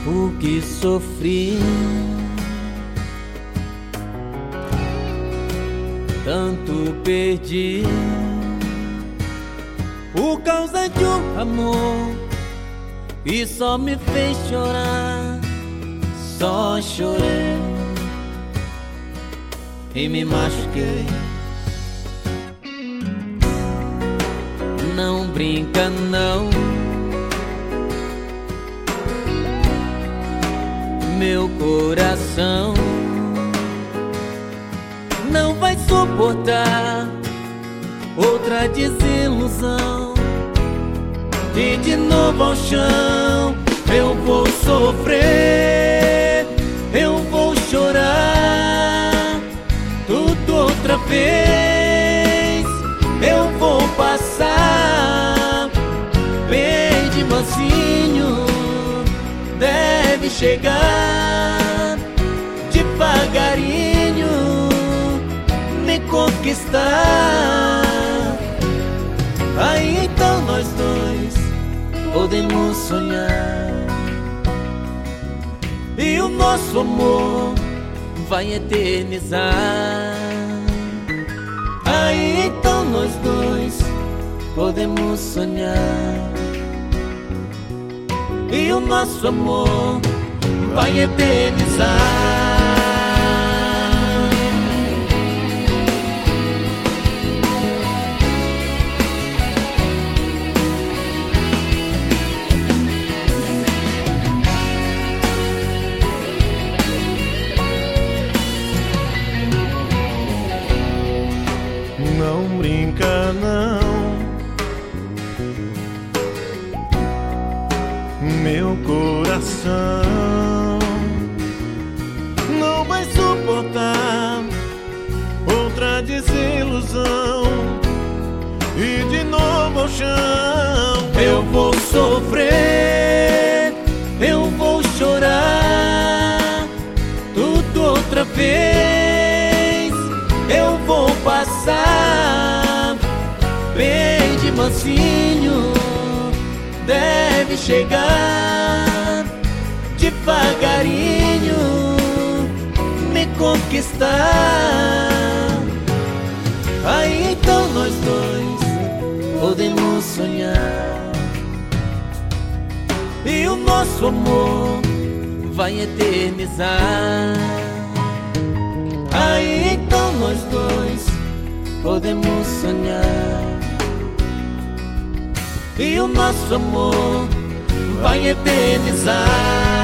o que sofri, tanto perdi por causa de um amor que só me fez chorar. Só chorei e me machuquei. Não brinca não, meu coração não vai suportar outra desilusão. E de novo ao chão eu vou sofrer, eu vou chorar tudo outra vez. Eu vou passar bem de mansinho, deve chegar devagarinho, me conquistar. Aí então nós dois podemos sonhar, e o nosso amor vai eternizar. Aí então nós dois podemos sonhar, e o nosso amor vai eternizar. Não brinca não, meu coração não vai suportar outra desilusão. E de novo ao chão eu vou sofrer, eu vou chorar tudo outra vez. Eu vou passar bem de mansinho, deve chegar devagarinho, me conquistar. Aí então nós dois podemos sonhar, e o nosso amor vai eternizar. Aí então nós dois podemos sonhar, e o nosso amor vai eternizar.